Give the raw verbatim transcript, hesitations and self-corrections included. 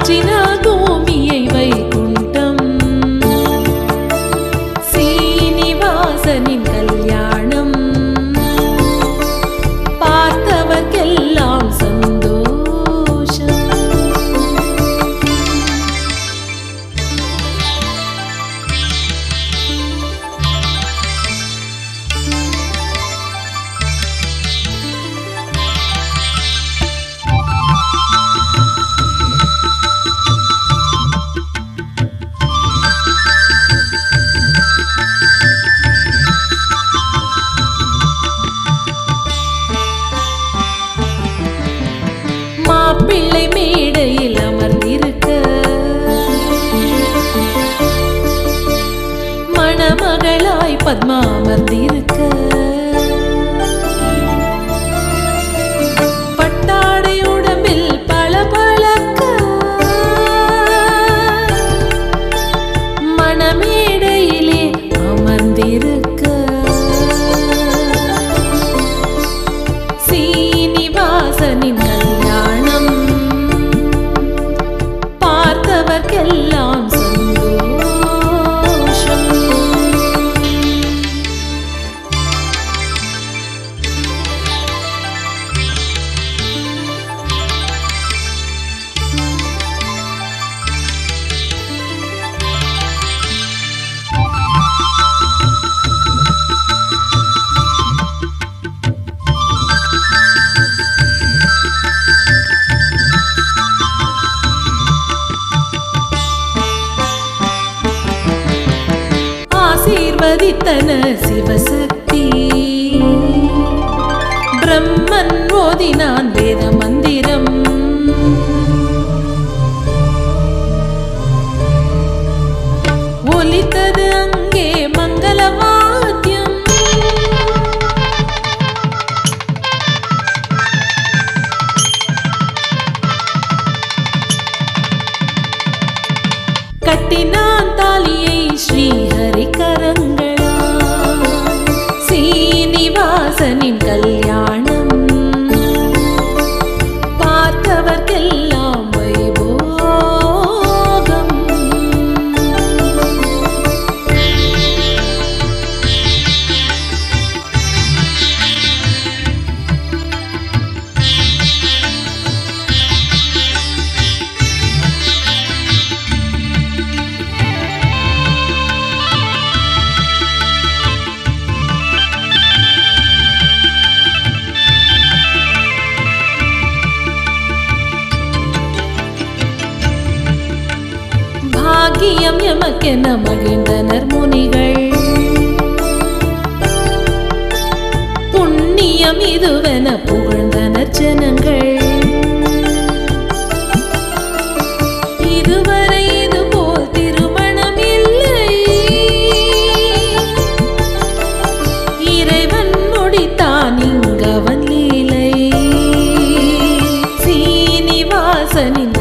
மாற்றினார் பூமியை வைகுண்டம். சீனிவாசனின் கல்யாணம் பார்த்தவர்க்கெல்லாம் சந்தோஷம். மாப்பிள்ளை மேடையில் அமர்ந்திருக்க மணமகளாய் பத்மா அமர்ந்திருக்க பட்டாடை உடம்பில் பளபளக்க மணமேடையிலே அமர்ந்திருக்க சீனிவாசனின் கல்யாணம் பார்த்தவர்க்கெல்லாம் சந்தோஷம். ஆசீர்வதித்தன சிவசக்தி பிரம்மன் ஓதினான் வேத மந்திரம். ஒலித்தது அங்கே மங்கள வாத்தியம். கட்டினான் தாலியை ஸ்ரீஹரி கரங்களா. சீனிவாசனின் கல்யாணம் பார்த்தவர்க்கெல்லாம் வைபோகம். பாக்கியம் எமக்கென மகிழ்ந்தனர் முனிகள். புண்ணியம் இதுவென புகழ்ந்தனர் ஜனங்கள். இதுவரை இதுபோல் திருமணம் இல்லை. இறைவன் முடித்தான் இங்கவன் லீலை. சீனிவாசனின்